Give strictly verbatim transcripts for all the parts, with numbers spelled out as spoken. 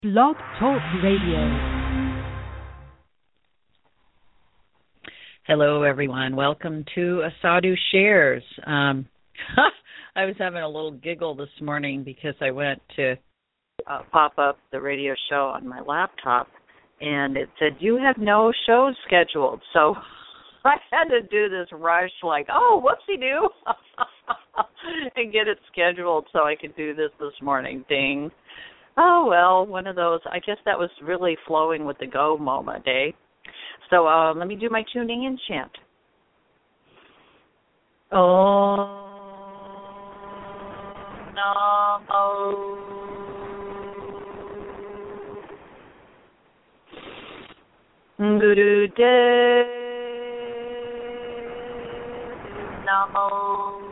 Blog Talk Radio. Hello, everyone. Welcome to Asadu Shares. Um, I was having a little giggle this morning because I went to uh, pop up the radio show on my laptop, and it said, you have no shows scheduled. So I had to do this rush like, oh, whoopsie-doo, and get it scheduled so I could do this this morning. Ding. Oh, well, one of those. I guess that was really flowing with the go moment, eh? So uh, let me do my tuning in chant. Om Namo Guru Dev Namo.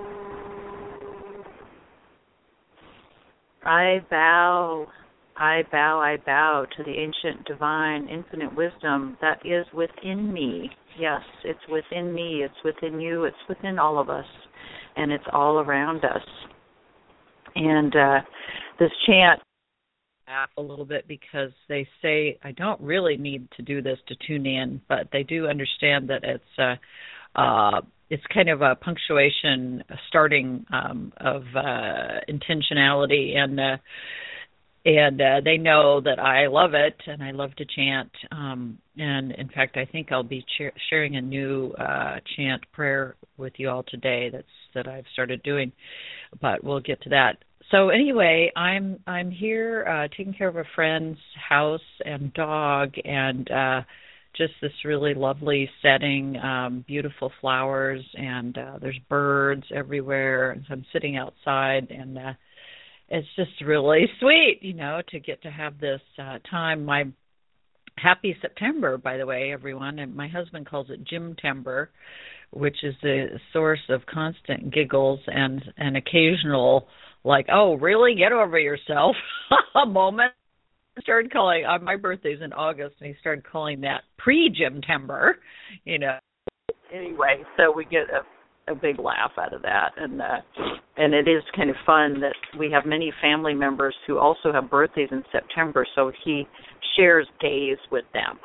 I bow, I bow, I bow to the ancient, divine, infinite wisdom that is within me. Yes, it's within me, it's within you, it's within all of us, and it's all around us. And uh, this chant, I laugh a little bit because they say I don't really need to do this to tune in, but they do understand that it's uh, uh, it's kind of a punctuation, a starting um, of uh, intentionality, and uh, and uh, they know that I love it, and I love to chant. Um, and in fact, I think I'll be ch- sharing a new uh, chant prayer with you all today. That's that I've started doing, but we'll get to that. So anyway, I'm I'm here uh, taking care of a friend's house and dog, and uh, just this really lovely setting, um, beautiful flowers, and uh, there's birds everywhere. And so I'm sitting outside, and uh, it's just really sweet, you know, to get to have this uh, time. My happy September, by the way, everyone. And my husband calls it Jim-tember, which is the source of constant giggles and an occasional, like, oh, really? Get over yourself a moment. Started calling, uh, my birthday's in August, and he started calling that pre-Jim-tember, you know. Anyway, so we get a, a big laugh out of that, and uh, and it is kind of fun that we have many family members who also have birthdays in September, so he shares days with them,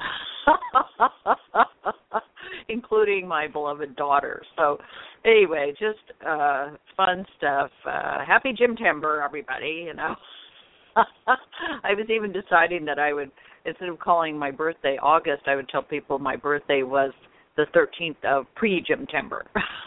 including my beloved daughter. So anyway, just uh, fun stuff. Uh, happy Jim-tember, everybody, you know. I was even deciding that I would, instead of calling my birthday August, I would tell people my birthday was the thirteenth of pre-Jim-tember.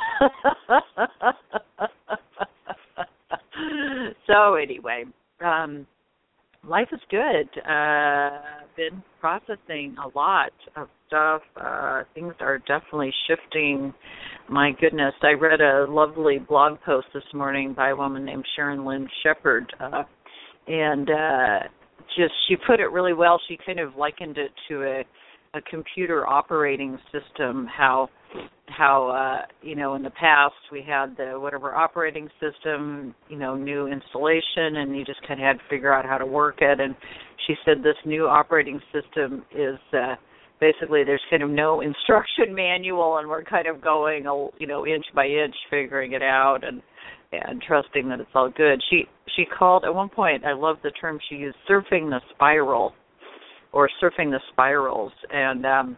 So anyway, um, life is good. Uh, been processing a lot of stuff. Uh, things are definitely shifting. My goodness, I read a lovely blog post this morning by a woman named Sharon Lynn Shepard, uh, and uh, just she put it really well. She kind of likened it to a, a computer operating system, how how uh, you know, in the past we had the whatever operating system, you know, new installation, and you just kind of had to figure out how to work it. And she said this new operating system is uh, basically there's kind of no instruction manual, and we're kind of going, you know, inch by inch figuring it out and and trusting that it's all good. She she called at one point, I love the term she used, surfing the spiral, or surfing the spirals, and um,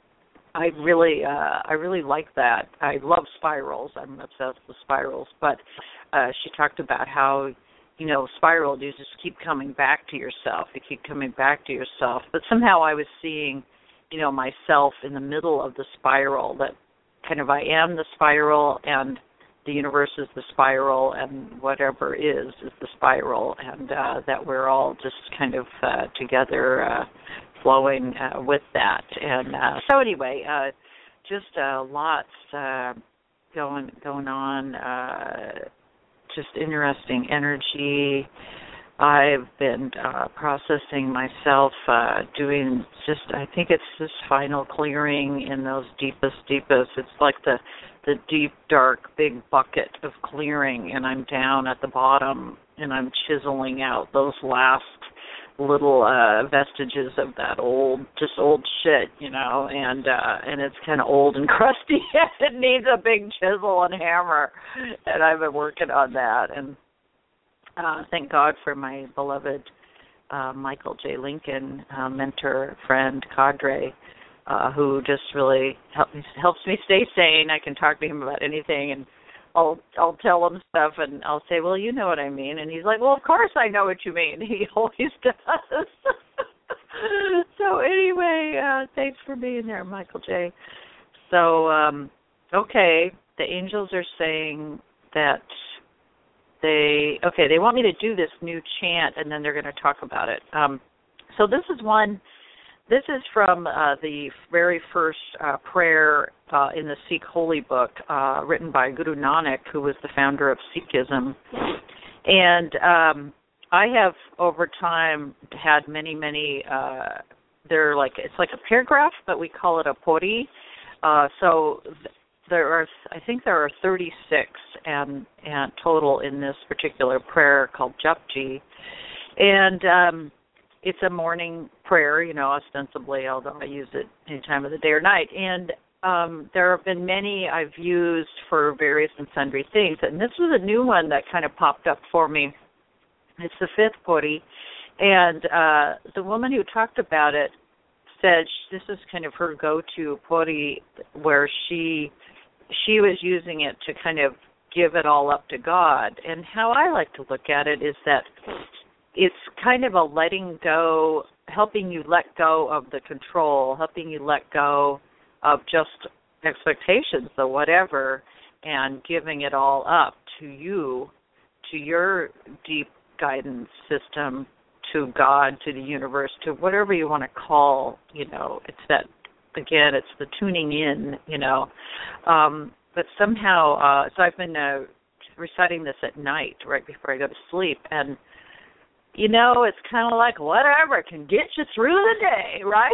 I really uh, I really like that. I love spirals. I'm obsessed with spirals. But uh, she talked about how, you know, spiral, you just keep coming back to yourself. You keep coming back to yourself. But somehow I was seeing, you know, myself in the middle of the spiral, that kind of I am the spiral, and the universe is the spiral, and whatever is is the spiral, and uh, that we're all just kind of uh, together uh, flowing uh, with that. And uh, so anyway, uh, just uh, lots uh, going going on, uh, just interesting energy. I've been uh, processing myself, uh, doing just, I think it's this final clearing in those deepest, deepest, it's like the, the deep, dark, big bucket of clearing, and I'm down at the bottom, and I'm chiseling out those last little uh, vestiges of that old, just old shit, you know, and uh, and it's kind of old and crusty, and it needs a big chisel and hammer, and I've been working on that, and Uh, thank God for my beloved uh, Michael J. Lincoln, uh, mentor, friend, cadre, uh, who just really help me, helps me stay sane. I can talk to him about anything, and I'll I'll tell him stuff, and I'll say, well, you know what I mean. And he's like, well, of course I know what you mean. He always does. So anyway, uh, thanks for being there, Michael J. So, um, okay, the angels are saying that they, okay, they want me to do this new chant, and then they're going to talk about it. Um, so this is one, this is from uh, the very first uh, prayer uh, in the Sikh Holy Book, uh, written by Guru Nanak, who was the founder of Sikhism. And um, I have, over time, had many, many, uh, they're like, it's like a paragraph, but we call it a pori. Uh, so th- there are, I think there are thirty-six and, and total in this particular prayer called Japji. And um, it's a morning prayer, you know, ostensibly, although I use it any time of the day or night. And um, there have been many I've used for various and sundry things. And this was a new one that kind of popped up for me. It's the fifth pori. And uh, the woman who talked about it said this is kind of her go-to pori, where she she was using it to kind of give it all up to God. And how I like to look at it is that it's kind of a letting go, helping you let go of the control, helping you let go of just expectations or whatever, and giving it all up to you, to your deep guidance system, to God, to the universe, to whatever you want to call, you know, it's that, again, it's the tuning in, you know. Um, but somehow, uh, so I've been uh, reciting this at night, right before I go to sleep, and, you know, it's kind of like whatever can get you through the day, right?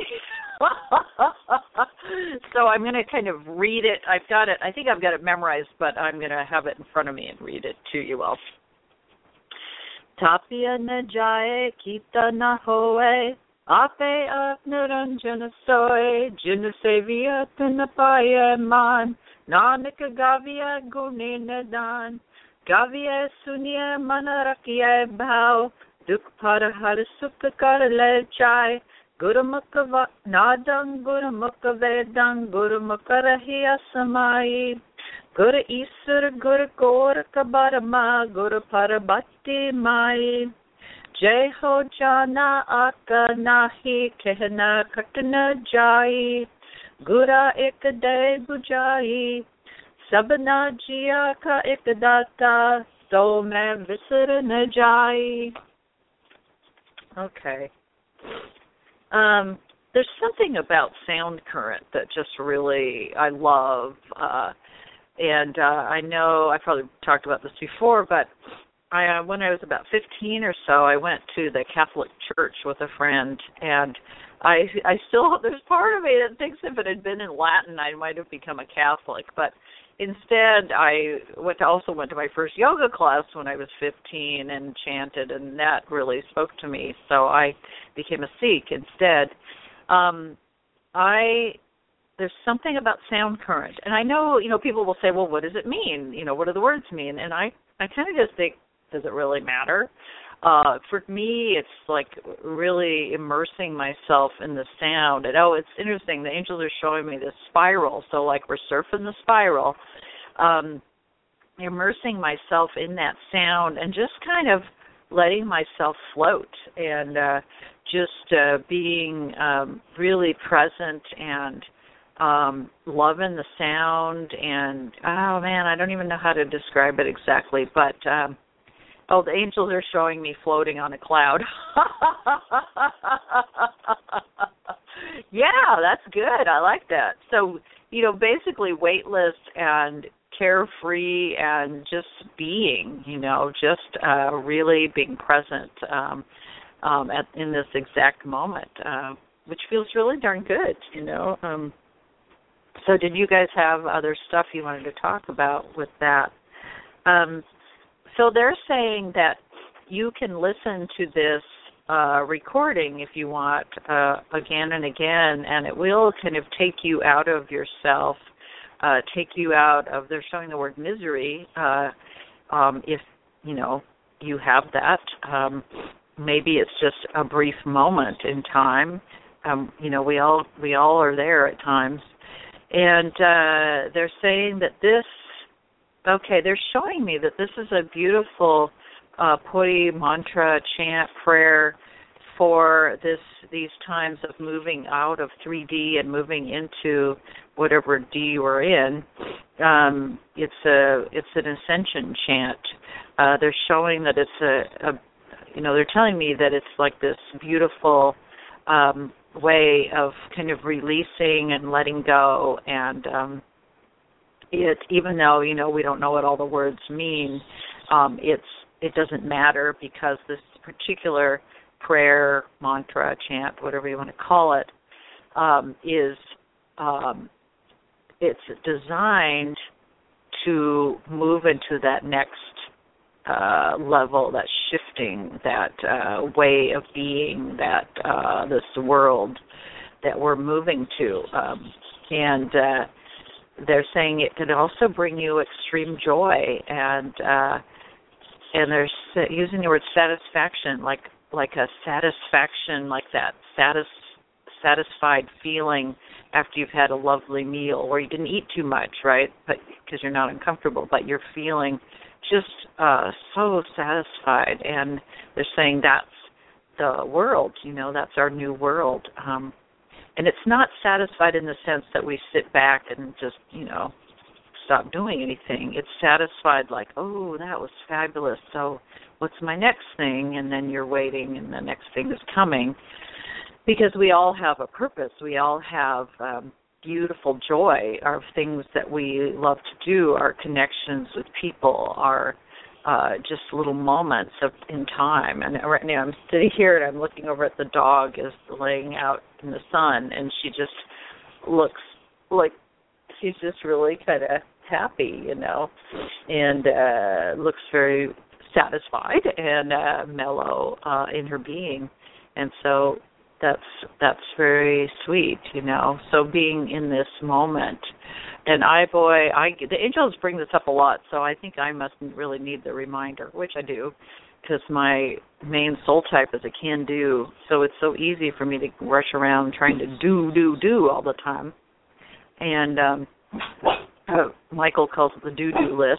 So I'm going to kind of read it. I've got it, I think I've got it memorized, but I'm going to have it in front of me and read it to you all. Tapia na jaye, kita na hoye, ape ap niranjana soye, jin seviya tin paye man, nanak gaviya gune nadan, gaviya suniye man rakhiye bhav, dukh par har sukh kar le chai, gurumukh nadam gurumukh vedam gurumukh rahiya samai. Gur Isur Gur Gaur Kabarma Gur Parabati Mai Jai Ho Jana Aka Nahi Kehna Katna Jai Gura Ek De Bujai Sabna Jia Ka Ek Data So Main Visar Na Jai. Okay. Um, there's something about sound current that just really I love. Uh, And uh, I know I probably talked about this before, but I, uh, when I was about fifteen or so, I went to the Catholic Church with a friend, and I, I still, there's part of me that thinks if it had been in Latin, I might have become a Catholic. But instead, I went to, also went to my first yoga class when I was fifteen and chanted, and that really spoke to me. So I became a Sikh instead. Um, I... There's something about sound current. And I know, you know, people will say, well, what does it mean? You know, what do the words mean? And I, I kind of just think, does it really matter? Uh, for me, it's like really immersing myself in the sound. And, oh, it's interesting. The angels are showing me this spiral. So, like, we're surfing the spiral, um, immersing myself in that sound and just kind of letting myself float and uh, just uh, being um, really present and Um, loving the sound, and oh man, I don't even know how to describe it exactly, but um, oh, the angels are showing me floating on a cloud. Yeah, that's good. I like that. So, you know, basically weightless and carefree and just being, you know, just uh, really being present um, um, at, in this exact moment, uh, which feels really darn good, you know. Um, So did you guys have other stuff you wanted to talk about with that? Um, so they're saying that you can listen to this uh, recording if you want uh, again and again, and it will kind of take you out of yourself, uh, take you out of, they're showing the word misery, uh, um, if, you know, you have that. Um, maybe it's just a brief moment in time. Um, you know, we all we all are there at times. And uh, they're saying that this, okay, they're showing me that this is a beautiful uh, Puri mantra, chant, prayer for this these times of moving out of three D and moving into whatever D we're in. Um, it's a it's an ascension chant. Uh, they're showing that it's a, a, you know, they're telling me that it's like this beautiful um, way of kind of releasing and letting go, and um, it even though you know we don't know what all the words mean, um, it's it doesn't matter because this particular prayer, mantra, chant, whatever you want to call it, um, is um, it's designed to move into that next uh, level, that shifting, that uh, way of being, that uh, this world that we're moving to. Um, and uh, they're saying it can also bring you extreme joy, and uh, and they're using the word satisfaction, like like a satisfaction, like that satis, satisfied feeling after you've had a lovely meal or you didn't eat too much, right? But because you're not uncomfortable, but you're feeling just uh, so satisfied. And they're saying that's the world, you know, that's our new world. Um, and it's not satisfied in the sense that we sit back and just, you know, stop doing anything. It's satisfied like, oh, that was fabulous. So what's my next thing? And then you're waiting and the next thing is coming. Because we all have a purpose. We all have um, beautiful joy, our things that we love to do, our connections with people, our uh, just little moments of in time. And right now I'm sitting here and I'm looking over at the dog is laying out in the sun, and she just looks like she's just really kind of happy, you know, and uh, looks very satisfied and uh, mellow uh, in her being. And so that's that's very sweet, you know. So being in this moment, and I, boy, I the angels bring this up a lot, so I think I mustn't really need the reminder, which I do, because my main soul type is a can-do, so it's so easy for me to rush around trying to do, do, do all the time. And um, uh, Michael calls it the do-do list.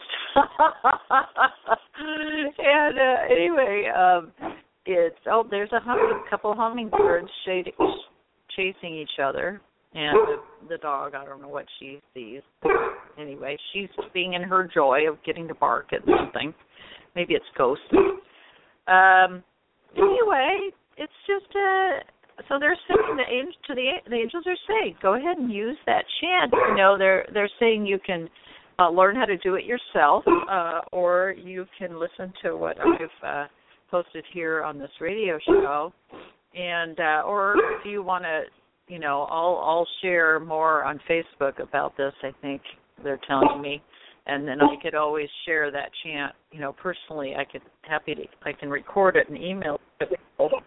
and uh, anyway, um, it's, oh, there's a hum- couple of hummingbirds shading, chasing each other. And the, the dog, I don't know what she sees. Anyway, she's being in her joy of getting to bark at something. Maybe it's ghosts. Um, anyway, it's just a... So they're saying the angels to the the angels are saying, go ahead and use that chant. You know, they're they're saying you can uh, learn how to do it yourself, uh, or you can listen to what I've uh, posted here on this radio show, and uh, or if you want to, you know, I'll I'll share more on Facebook about this. I think they're telling me, and then I could always share that chant. You know, personally, I could happy to I can record it and email it to people.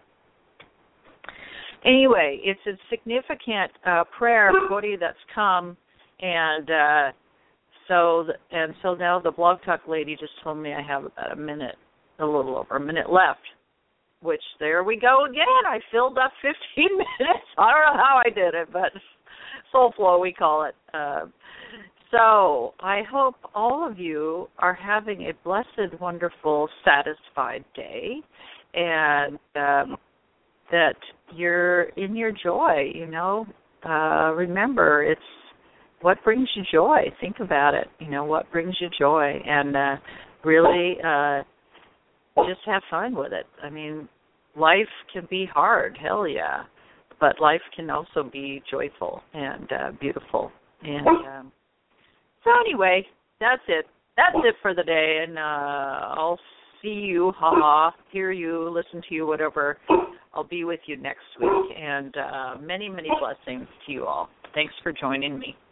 Anyway, it's a significant uh, prayer, Bodhi, that's come, and uh, so th- and so now the Blog Talk lady just told me I have about a minute, a little over a minute left, which there we go again. I filled up fifteen minutes. I don't know how I did it, but soul flow we call it. Uh, so I hope all of you are having a blessed, wonderful, satisfied day, and um, that you're in your joy, you know. Uh, remember, it's what brings you joy. Think about it, you know, what brings you joy. And uh, really uh, just have fun with it. I mean, life can be hard, hell yeah, but life can also be joyful and uh, beautiful. And um, so anyway, that's it. That's it for the day, and uh, I'll see you, ha-ha, hear you, listen to you, whatever. I'll be with you next week, and uh, many, many blessings to you all. Thanks for joining me.